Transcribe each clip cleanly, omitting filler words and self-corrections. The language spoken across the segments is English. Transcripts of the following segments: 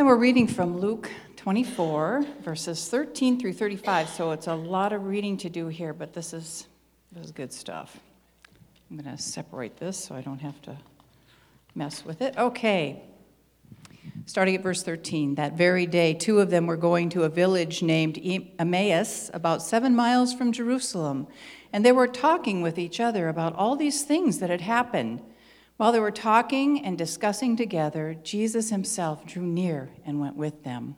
And we're reading from Luke 24, verses 13 through 35. So it's a lot of reading to do here, but this is good stuff. I'm going to separate this so I don't have to mess with it. Okay. Starting at verse 13. That very day, two of them were going to a village named Emmaus, about 7 miles from Jerusalem. And they were talking with each other about all these things that had happened. While they were talking and discussing together, Jesus himself drew near and went with them.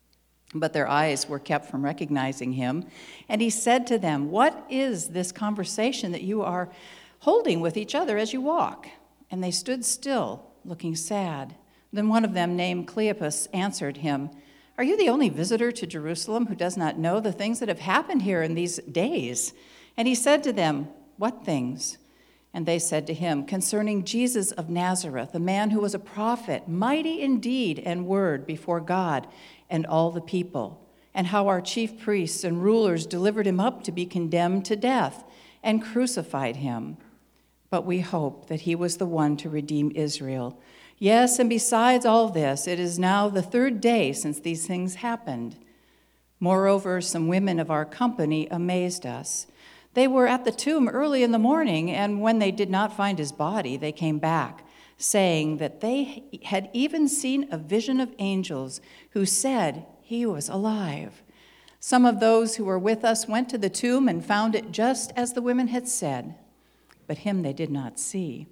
But their eyes were kept from recognizing him. And he said to them, "What is this conversation that you are holding with each other as you walk?" And they stood still, looking sad. Then one of them, named Cleopas, answered him, "Are you the only visitor to Jerusalem who does not know the things that have happened here in these days?" And he said to them, "What things?" And they said to him, "Concerning Jesus of Nazareth, a man who was a prophet, mighty in deed and word before God and all the people, and how our chief priests and rulers delivered him up to be condemned to death and crucified him. But we hope that he was the one to redeem Israel. Yes, and besides all this, it is now the 3rd day since these things happened. Moreover, some women of our company amazed us. They were at the tomb early in the morning, and when they did not find his body, they came back, saying that they had even seen a vision of angels who said he was alive. Some of those who were with us went to the tomb and found it just as the women had said, but him they did not see."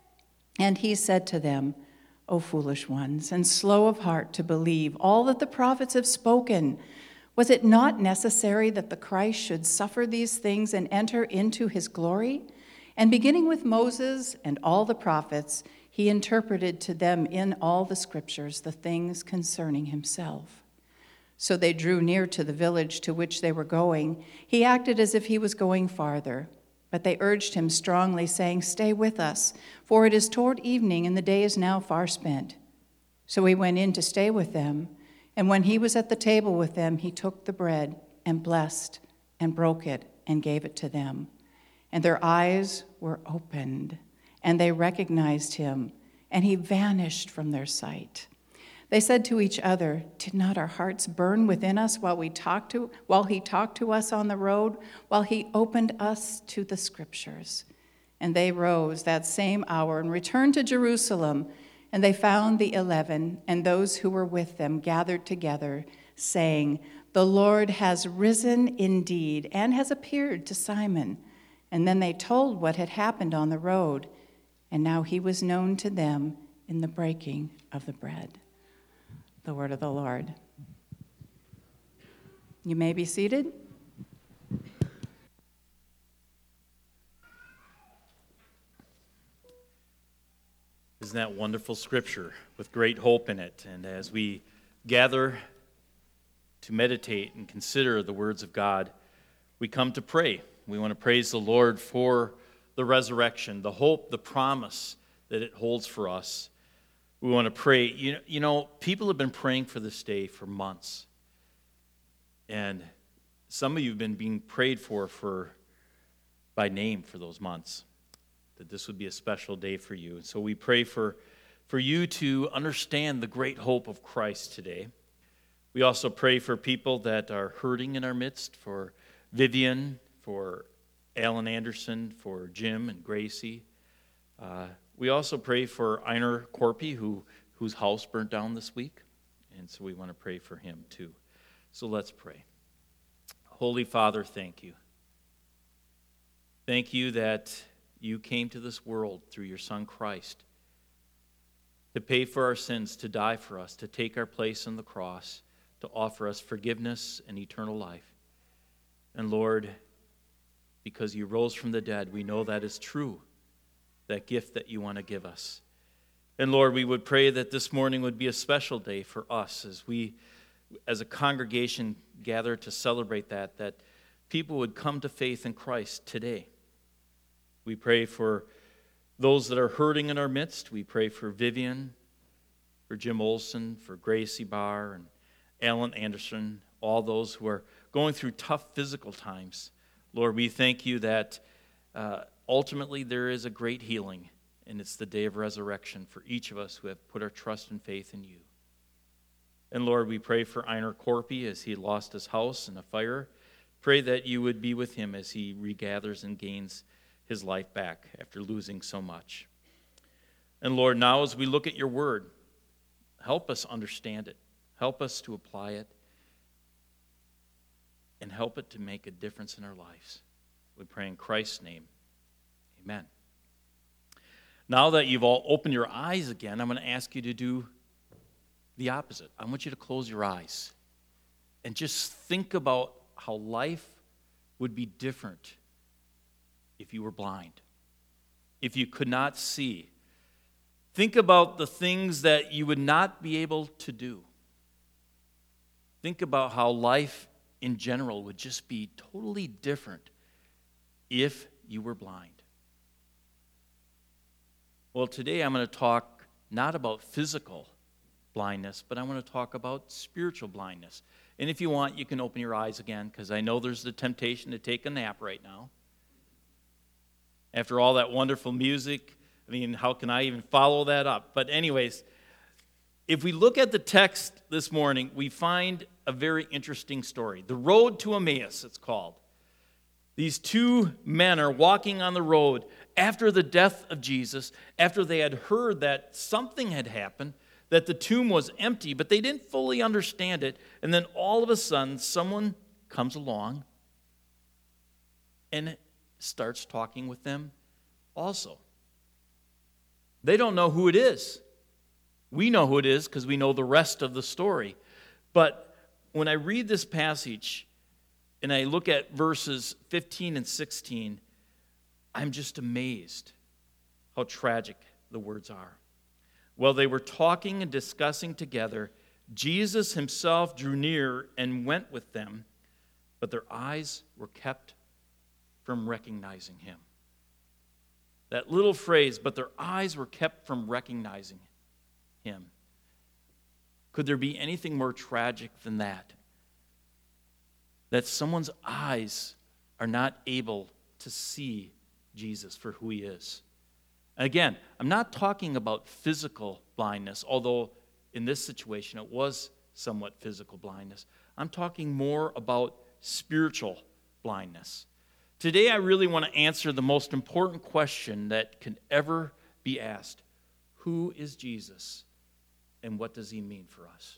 And he said to them, "O foolish ones, and slow of heart to believe all that the prophets have spoken. Was it not necessary that the Christ should suffer these things and enter into his glory?" And beginning with Moses and all the prophets, he interpreted to them in all the scriptures the things concerning himself. So they drew near to the village to which they were going. He acted as if he was going farther, but they urged him strongly, saying, "Stay with us, for it is toward evening, and the day is now far spent." So he went in to stay with them. And when he was at the table with them, he took the bread and blessed and broke it and gave it to them. And their eyes were opened, and they recognized him, and he vanished from their sight. They said to each other, "Did not our hearts burn within us while he talked to us on the road, while he opened us to the scriptures?" And they rose that same hour and returned to Jerusalem. And they found the 11 and those who were with them gathered together, saying, "The Lord has risen indeed and has appeared to Simon." And then they told what had happened on the road, and now he was known to them in the breaking of the bread. The word of the Lord. You may be seated. Isn't that wonderful scripture with great hope in it? And as we gather to meditate and consider the words of God, we come to pray. We want to praise the Lord for the resurrection, the hope, the promise that it holds for us. We want to pray. You know, people have been praying for this day for months. And some of you have been being prayed for by name for those months, that this would be a special day for you. And so we pray for you to understand the great hope of Christ today. We also pray for people that are hurting in our midst, for Vivian, for Alan Anderson, for Jim and Gracie. We also pray for Einar Korpi, whose house burnt down this week. And so we want to pray for him too. So let's pray. Holy Father, thank you. Thank you that you came to this world through your Son Christ to pay for our sins, to die for us, to take our place on the cross, to offer us forgiveness and eternal life. And Lord, because you rose from the dead, we know that is true, that gift that you want to give us. And Lord, we would pray that this morning would be a special day for us as we, as a congregation, gather to celebrate that people would come to faith in Christ today. We pray for those that are hurting in our midst. We pray for Vivian, for Jim Olson, for Gracie Barr, and Alan Anderson, all those who are going through tough physical times. Lord, we thank you that ultimately there is a great healing, and it's the day of resurrection for each of us who have put our trust and faith in you. And Lord, we pray for Einar Korpi as he lost his house in a fire. Pray that you would be with him as he regathers and gains his life back after losing so much. And Lord, now as we look at your word, help us understand it. Help us to apply it. And help it to make a difference in our lives. We pray in Christ's name. Amen. Now that you've all opened your eyes again, I'm going to ask you to do the opposite. I want you to close your eyes and just think about how life would be different if you were blind, if you could not see. Think about the things that you would not be able to do. Think about how life in general would just be totally different if you were blind. Well, today I'm going to talk not about physical blindness, but I want to talk about spiritual blindness. And if you want, you can open your eyes again, because I know there's the temptation to take a nap right now. After all that wonderful music, I mean, how can I even follow that up? But anyways, if we look at the text this morning, we find a very interesting story. The road to Emmaus, it's called. These two men are walking on the road after the death of Jesus, after they had heard that something had happened, that the tomb was empty, but they didn't fully understand it. And then all of a sudden, someone comes along and starts talking with them also. They don't know who it is. We know who it is because we know the rest of the story. But when I read this passage and I look at verses 15 and 16, I'm just amazed how tragic the words are. While they were talking and discussing together, Jesus himself drew near and went with them, but their eyes were kept from recognizing him. That little phrase, but their eyes were kept from recognizing him. Could there be anything more tragic than that? That someone's eyes are not able to see Jesus for who he is. Again, I'm not talking about physical blindness, although in this situation it was somewhat physical blindness. I'm talking more about spiritual blindness. Today I really want to answer the most important question that can ever be asked. Who is Jesus and what does he mean for us?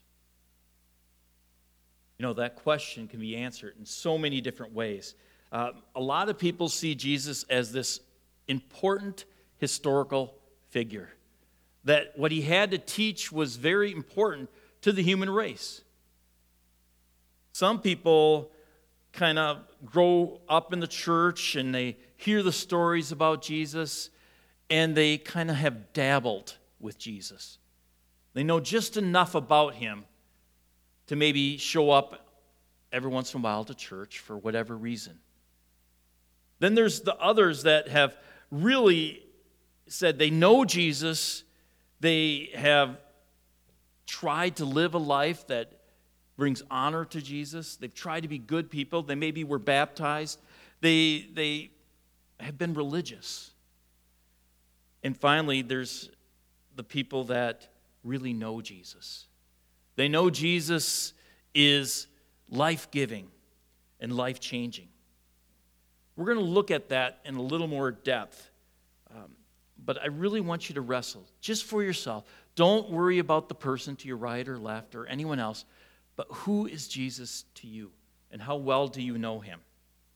You know, that question can be answered in so many different ways. A lot of people see Jesus as this important historical figure, that what he had to teach was very important to the human race. Some people kind of grow up in the church and they hear the stories about Jesus and they kind of have dabbled with Jesus. They know just enough about him to maybe show up every once in a while to church for whatever reason. Then there's the others that have really said they know Jesus, they have tried to live a life that brings honor to Jesus, they've tried to be good people, they maybe were baptized, they have been religious. And finally, there's the people that really know Jesus. They know Jesus is life-giving and life-changing. We're going to look at that in a little more depth. But I really want you to wrestle just for yourself. Don't worry about the person to your right or left or anyone else. But who is Jesus to you? And how well do you know him?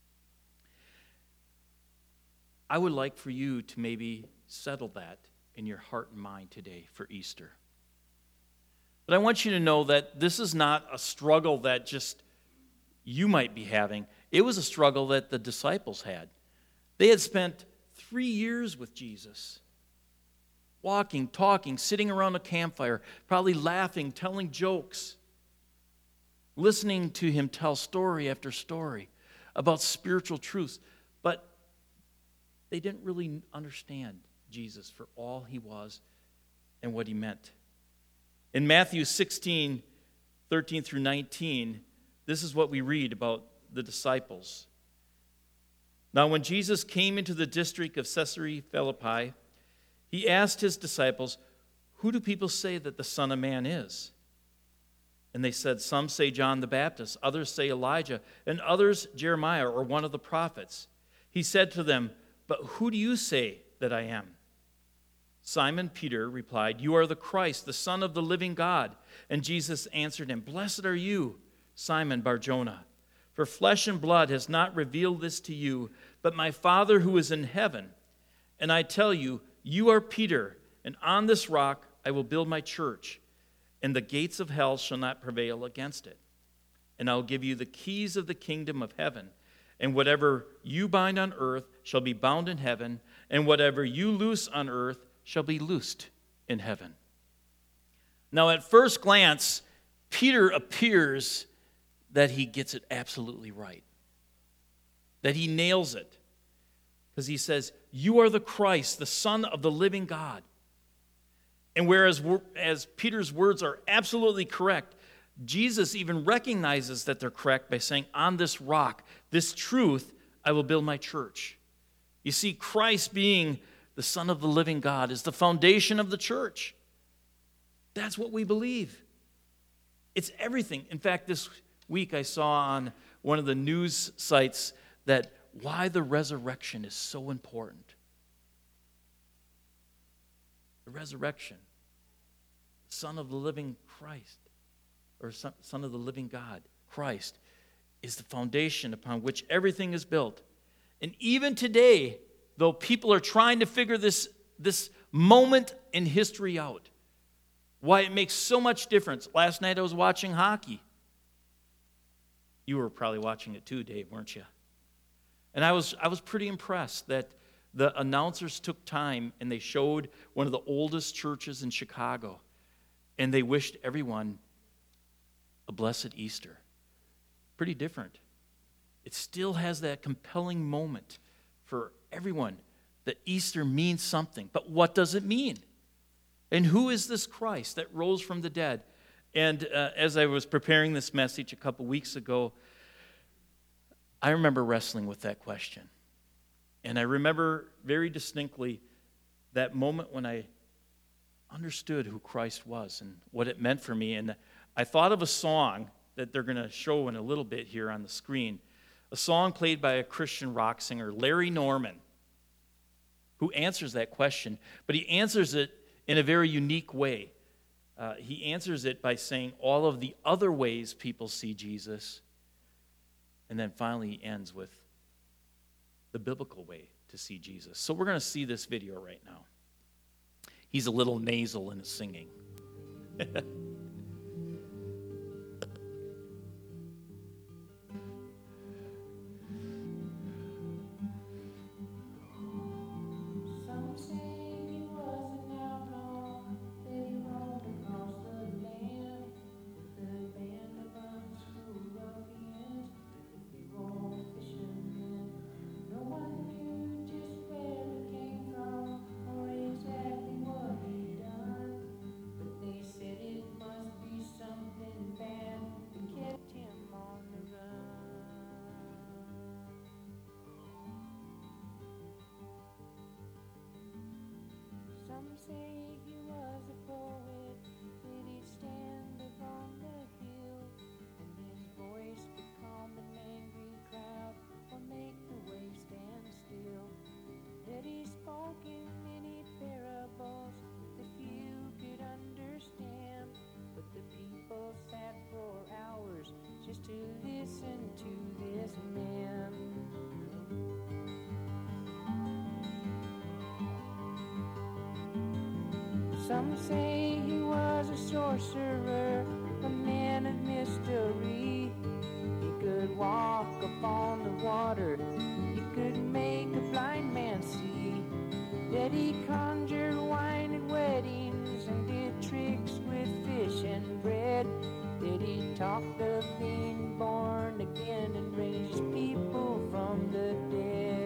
I would like for you to maybe settle that in your heart and mind today for Easter. But I want you to know that this is not a struggle that just you might be having. It was a struggle that the disciples had. They had spent 3 years with Jesus, walking, talking, sitting around a campfire, probably laughing, telling jokes, listening to him tell story after story about spiritual truths. But they didn't really understand Jesus for all he was and what he meant. In Matthew 16, 13 through 19, this is what we read about the disciples. Now, when Jesus came into the district of Caesarea Philippi, he asked his disciples, "Who do people say that the Son of Man is?" And they said, "Some say John the Baptist, others say Elijah, and others Jeremiah or one of the prophets." He said to them, "But who do you say that I am?" Simon Peter replied, "You are the Christ, the Son of the living God." And Jesus answered him, "Blessed are you, Simon Bar-Jonah, for flesh and blood has not revealed this to you, but my Father who is in heaven. And I tell you, you are Peter, and on this rock I will build my church, and the gates of hell shall not prevail against it. And I'll give you the keys of the kingdom of heaven. And whatever you bind on earth shall be bound in heaven, and whatever you loose on earth shall be loosed in heaven." Now, at first glance, Peter appears that he gets it absolutely right, that he nails it, because he says, "You are the Christ, the Son of the living God." And whereas as Peter's words are absolutely correct, Jesus even recognizes that they're correct by saying, "On this rock, this truth, I will build my church." You see, Christ being the Son of the living God is the foundation of the church. That's what we believe. It's everything. In fact, this week I saw on one of the news sites that why the resurrection is so important. The resurrection, Son of the living Christ, or Son of the living God, Christ, is the foundation upon which everything is built. And even today, though people are trying to figure this moment in history out, why it makes so much difference. Last night I was watching hockey. You were probably watching it too, Dave, weren't you? And I was pretty impressed that the announcers took time and they showed one of the oldest churches in Chicago, and they wished everyone a blessed Easter. Pretty different. It still has that compelling moment for everyone that Easter means something. But what does it mean? And who is this Christ that rose from the dead? And as I was preparing this message a couple weeks ago, I remember wrestling with that question. And I remember very distinctly that moment when I understood who Christ was and what it meant for me. And I thought of a song that they're going to show in a little bit here on the screen, a song played by a Christian rock singer, Larry Norman, who answers that question, but he answers it in a very unique way. He answers it by saying all of the other ways people see Jesus, and then finally he ends with the biblical way to see Jesus. So we're going to see this video right now. He's a little nasal in his singing. Some say he was a poet, that he'd stand upon the hill, and his voice could calm an angry crowd or make the waves stand still. That he spoke in many parables that few could understand, but the people sat for hours just to listen to this man. Some say he was a sorcerer, a man of mystery. He could walk upon the water, he could make a blind man see. That he conjured wine at weddings and did tricks with fish and bread. That he talked of being born again and raised people from the dead.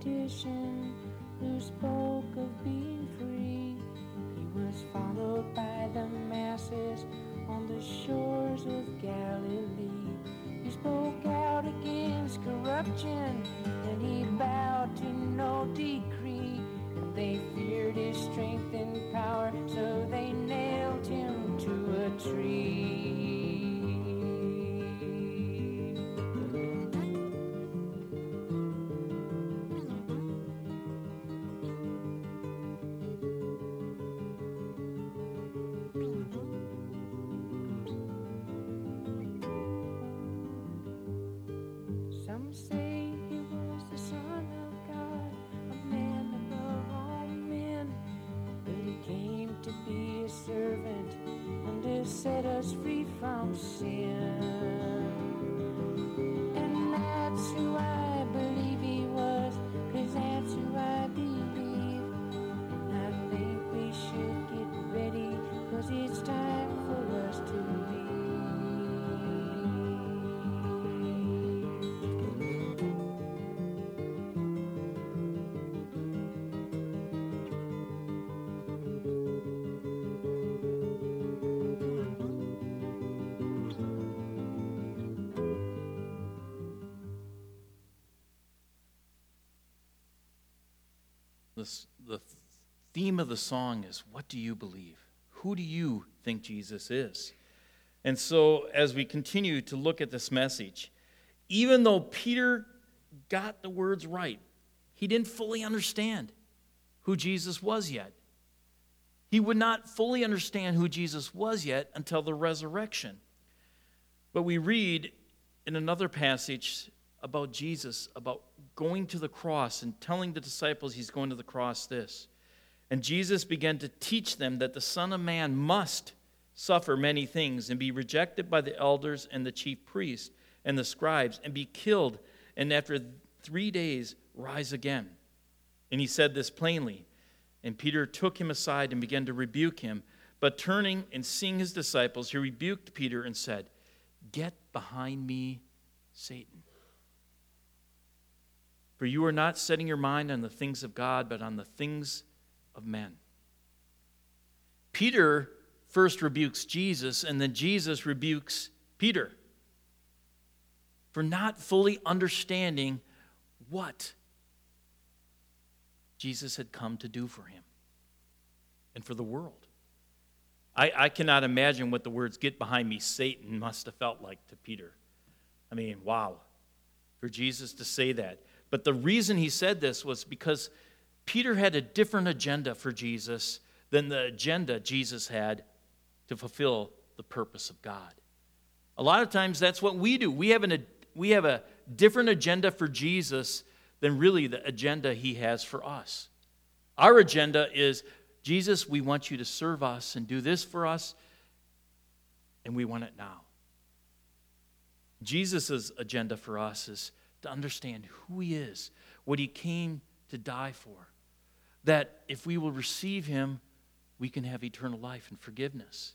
magician who spoke of being free. He was followed by the masses on the shores of Galilee. He spoke out against corruption, and he bowed to no decree. And they feared his strength and power, so they nailed him to a tree. Some say he was the Son of God, a man above all men. But he came to be a servant and to set us free from sin. And that's who I believe he was, 'cause that's who I believe. And I think we should get ready, 'cause it's time for us to leave. The theme of the song is, what do you believe? Who do you think Jesus is? And so as we continue to look at this message, even though Peter got the words right, he didn't fully understand who Jesus was yet. He would not fully understand who Jesus was yet until the resurrection. But we read in another passage about Jesus, about going to the cross and telling the disciples he's going to the cross this. And Jesus began to teach them that the Son of Man must suffer many things and be rejected by the elders and the chief priests and the scribes and be killed, and after 3 days rise again. And he said this plainly. And Peter took him aside and began to rebuke him. But turning and seeing his disciples, he rebuked Peter and said, "Get behind me, Satan. For you are not setting your mind on the things of God, but on the things of men." Peter first rebukes Jesus, and then Jesus rebukes Peter for not fully understanding what Jesus had come to do for him and for the world. I cannot imagine what the words "get behind me, Satan" must have felt like to Peter. I mean, wow, for Jesus to say that. But the reason he said this was because Peter had a different agenda for Jesus than the agenda Jesus had to fulfill the purpose of God. A lot of times that's what we do. We have a different agenda for Jesus than really the agenda he has for us. Our agenda is, Jesus, we want you to serve us and do this for us, and we want it now. Jesus' agenda for us is to understand who he is, what he came to die for, that if we will receive him, we can have eternal life and forgiveness.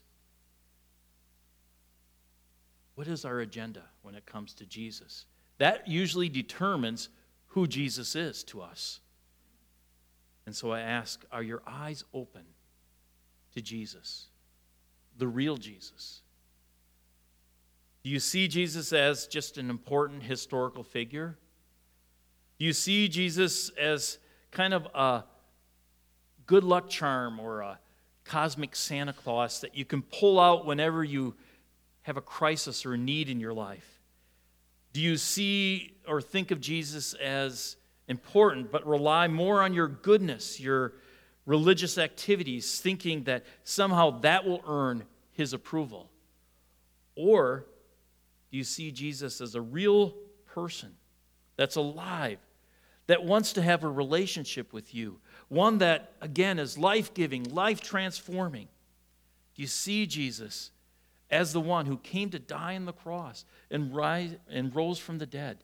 What is our agenda when it comes to Jesus? That usually determines who Jesus is to us. And so I ask, are your eyes open to Jesus, the real Jesus? Do you see Jesus as just an important historical figure? Do you see Jesus as kind of a good luck charm or a cosmic Santa Claus that you can pull out whenever you have a crisis or a need in your life? Do you see or think of Jesus as important but rely more on your goodness, your religious activities, thinking that somehow that will earn his approval? Or do you see Jesus as a real person that's alive, that wants to have a relationship with you, one that, again, is life-giving, life-transforming? Do you see Jesus as the one who came to die on the cross and rose from the dead?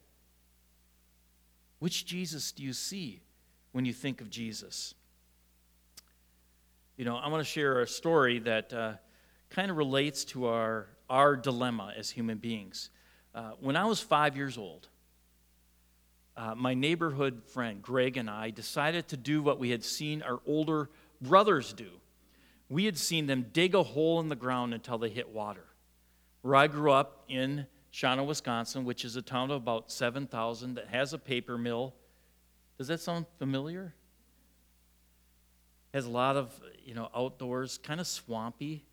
Which Jesus do you see when you think of Jesus? You know, I want to share a story that kind of relates to our dilemma as human beings. When I was 5 years old, my neighborhood friend, Greg, and I decided to do what we had seen our older brothers do. We had seen them dig a hole in the ground until they hit water. Where I grew up in Shawano, Wisconsin, which is a town of about 7,000 that has a paper mill. Does that sound familiar? Has a lot of, outdoors, kind of swampy.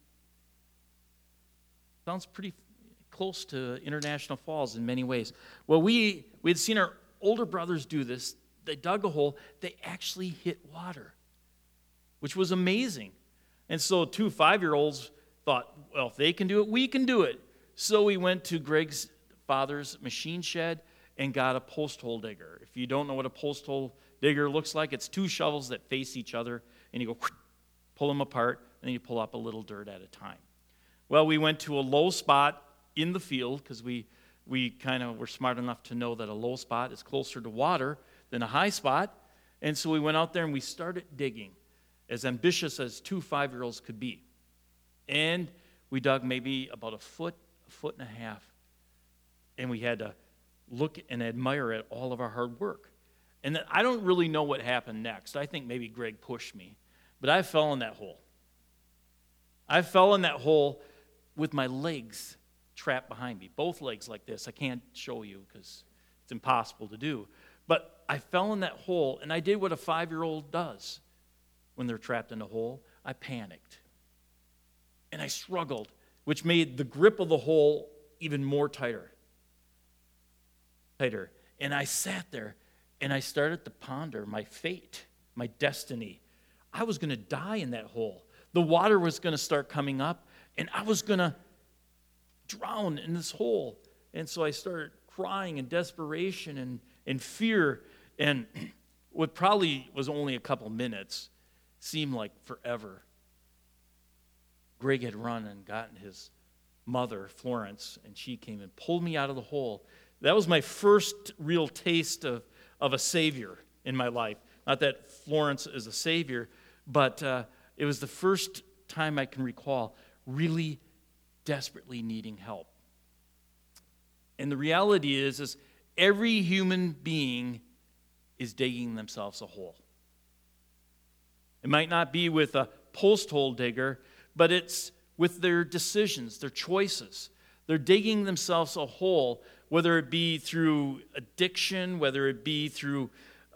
Sounds pretty close to International Falls in many ways. Well, we had seen our older brothers do this. They dug a hole. They actually hit water, which was amazing. And so 2 5-year-olds thought, well, if they can do it, we can do it. So we went to Greg's father's machine shed and got a post hole digger. If you don't know what a post hole digger looks like, it's 2 shovels that face each other, and you go pull them apart, and then you pull up a little dirt at a time. Well, we went to a low spot in the field because we kind of were smart enough to know that a low spot is closer to water than a high spot. And so we went out there and we started digging, as ambitious as 2 5-year-olds could be. And we dug maybe about a foot and a half. And we had to look and admire at all of our hard work. And then I don't really know what happened next. I think maybe Greg pushed me. But I fell in that hole. I fell in that hole with my legs trapped behind me, both legs like this. I can't show you because it's impossible to do. But I fell in that hole, and I did what a 5-year-old does when they're trapped in a hole. I panicked. And I struggled, which made the grip of the hole even more tighter. And I sat there, and I started to ponder my fate, my destiny. I was going to die in that hole. The water was going to start coming up, and I was going to drown in this hole. And so I started crying in desperation and fear. And what probably was only a couple minutes seemed like forever. Greg had run and gotten his mother, Florence, and she came and pulled me out of the hole. That was my first real taste of a Savior in my life. Not that Florence is a Savior, but it was the first time I can recall really desperately needing help. And the reality is every human being is digging themselves a hole. It might not be with a post hole digger, but it's with their decisions, their choices. They're digging themselves a hole, whether it be through addiction, whether it be through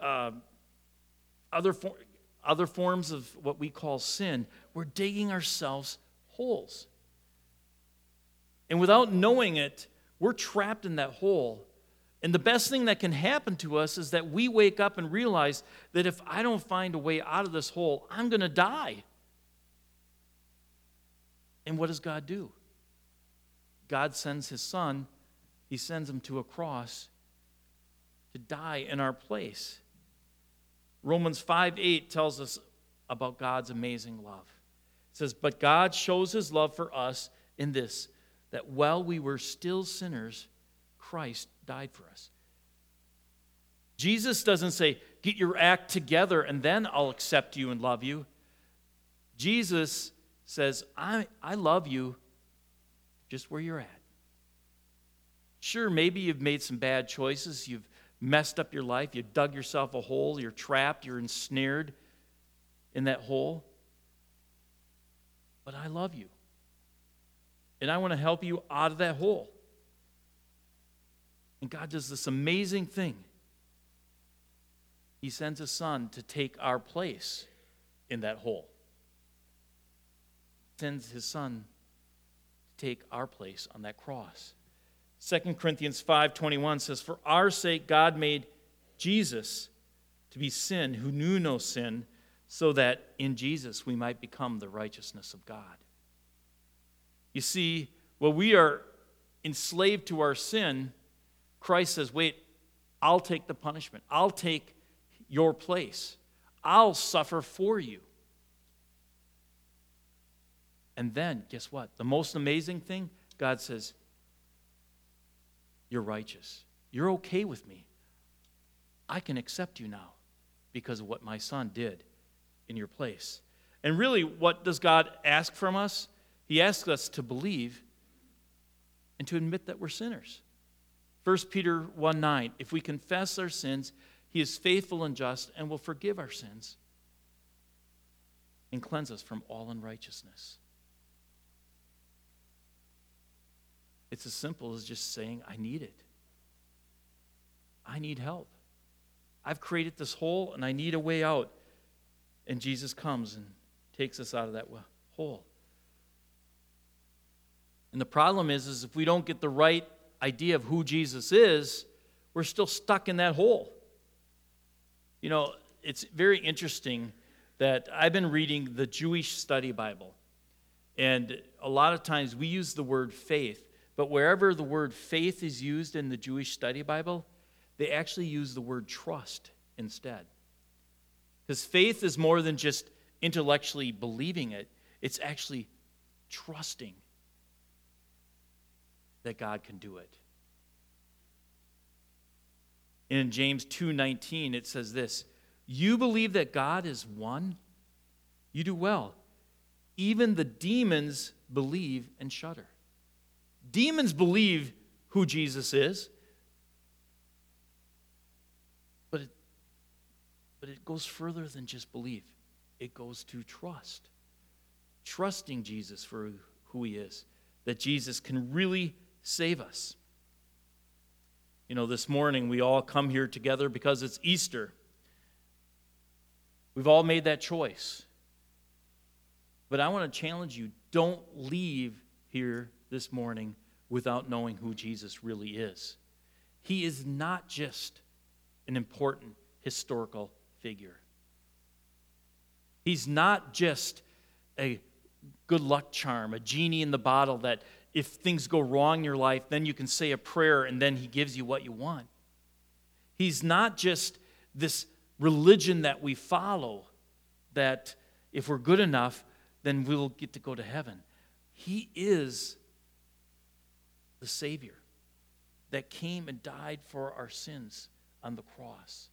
other forms of what we call sin. We're digging ourselves holes. And without knowing it, we're trapped in that hole. And the best thing that can happen to us is that we wake up and realize that if I don't find a way out of this hole, I'm going to die. And what does God do? God sends his son. He sends him to a cross to die in our place. Romans 5:8 tells us about God's amazing love. It says, but God shows his love for us in this, that while we were still sinners, Christ died for us. Jesus doesn't say, get your act together and then I'll accept you and love you. Jesus says, I love you just where you're at. Sure, maybe you've made some bad choices. You've messed up your life. You dug yourself a hole. You're trapped. You're ensnared in that hole. But I love you. And I want to help you out of that hole. And God does this amazing thing. He sends his son to take our place in that hole. He sends his son to take our place on that cross. 2 Corinthians 5:21 says, for our sake God made Jesus to be sin who knew no sin, so that in Jesus we might become the righteousness of God. You see, while we are enslaved to our sin, Christ says, wait, I'll take the punishment. I'll take your place. I'll suffer for you. And then, guess what? The most amazing thing, God says, you're righteous. You're okay with me. I can accept you now because of what my son did in your place. And really, what does God ask from us? He asks us to believe and to admit that we're sinners. 1 Peter 1:9, if we confess our sins, he is faithful and just and will forgive our sins and cleanse us from all unrighteousness. It's as simple as just saying, I need it. I need help. I've created this hole and I need a way out. And Jesus comes and takes us out of that hole. And the problem is if we don't get the right idea of who Jesus is, we're still stuck in that hole. You know, it's very interesting that I've been reading the Jewish Study Bible. And a lot of times we use the word faith, but wherever the word faith is used in the Jewish Study Bible, they actually use the word trust instead. Because faith is more than just intellectually believing it, it's actually trusting that God can do it. In James 2:19, it says this, you believe that God is one? You do well. Even the demons believe and shudder. Demons believe who Jesus is, but it goes further than just belief. It goes to trust. Trusting Jesus for who he is, that Jesus can really save us. You know, this morning we all come here together because it's Easter. We've all made that choice. But I want to challenge you, don't leave here this morning without knowing who Jesus really is. He is not just an important historical figure. He's not just a good luck charm, a genie in the bottle that if things go wrong in your life, then you can say a prayer and then he gives you what you want. He's not just this religion that we follow that if we're good enough, then we'll get to go to heaven. He is the Savior that came and died for our sins on the cross.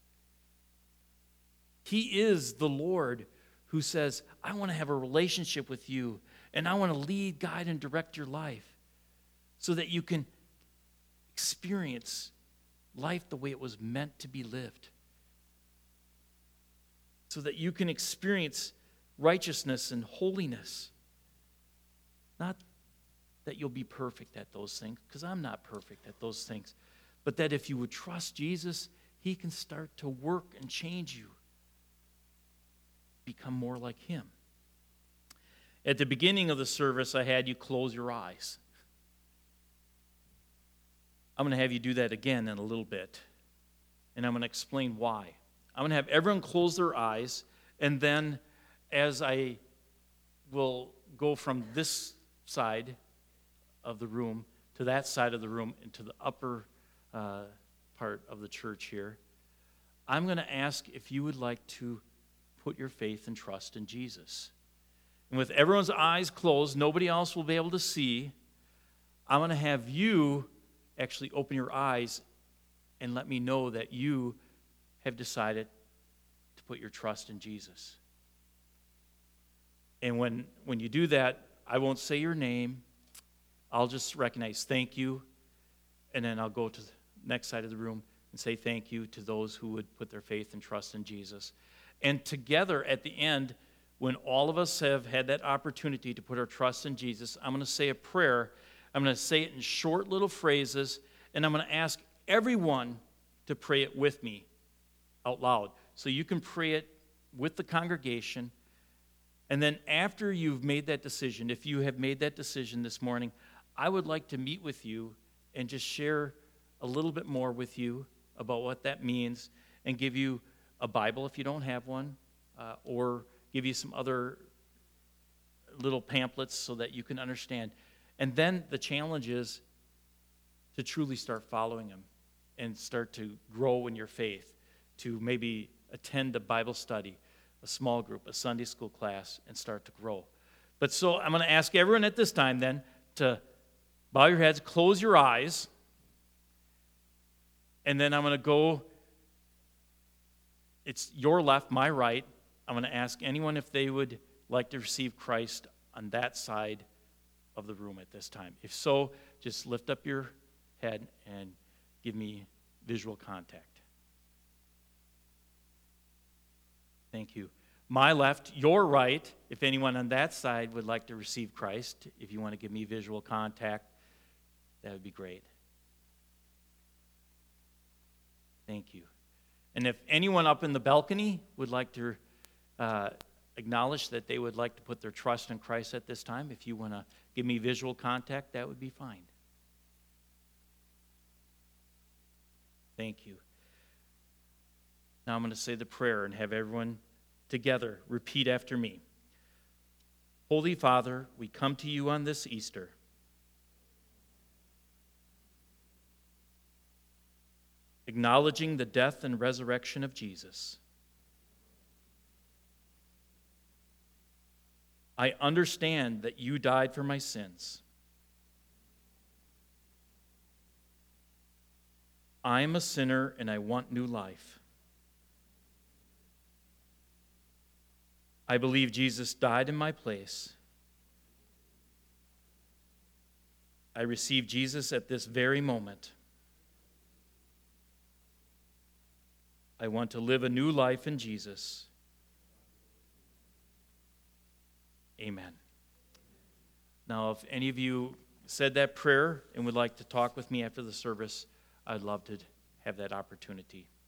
He is the Lord who says, I want to have a relationship with you, and I want to lead, guide, and direct your life so that you can experience life the way it was meant to be lived, so that you can experience righteousness and holiness. Not that you'll be perfect at those things, because I'm not perfect at those things, but that if you would trust Jesus, he can start to work and change you, become more like him. At the beginning of the service, I had you close your eyes. I'm going to have you do that again in a little bit, and I'm going to explain why. I'm going to have everyone close their eyes, and then as I will go from this side of the room to that side of the room into the upper part of the church here, I'm going to ask if you would like to put your faith and trust in Jesus. And with everyone's eyes closed, nobody else will be able to see, I'm going to have you actually open your eyes and let me know that you have decided to put your trust in Jesus. And when you do that, I won't say your name. I'll just recognize thank you, and then I'll go to the next side of the room and say thank you to those who would put their faith and trust in Jesus. And together at the end, when all of us have had that opportunity to put our trust in Jesus, I'm going to say a prayer. I'm going to say it in short little phrases, and I'm going to ask everyone to pray it with me out loud. So you can pray it with the congregation. And then after you've made that decision, if you have made that decision this morning, I would like to meet with you and just share a little bit more with you about what that means and give you a Bible if you don't have one, or give you some other little pamphlets so that you can understand. And then the challenge is to truly start following him and start to grow in your faith, to maybe attend a Bible study, a small group, a Sunday school class, and start to grow. But so I'm going to ask everyone at this time then to bow your heads, close your eyes, and then I'm going to go, it's your left, my right. I'm going to ask anyone if they would like to receive Christ on that side of the room at this time. If so, just lift up your head and give me visual contact. Thank you. My left, your right, if anyone on that side would like to receive Christ, if you want to give me visual contact, that would be great. Thank you. And if anyone up in the balcony would like to acknowledge that they would like to put their trust in Christ at this time, if you want to give me visual contact, that would be fine. Thank you. Now I'm going to say the prayer and have everyone together repeat after me. Holy Father, we come to you on this Easter. Acknowledging the death and resurrection of Jesus. I understand that you died for my sins. I am a sinner and I want new life. I believe Jesus died in my place. I receive Jesus at this very moment. I want to live a new life in Jesus. Amen. Now, if any of you said that prayer and would like to talk with me after the service, I'd love to have that opportunity.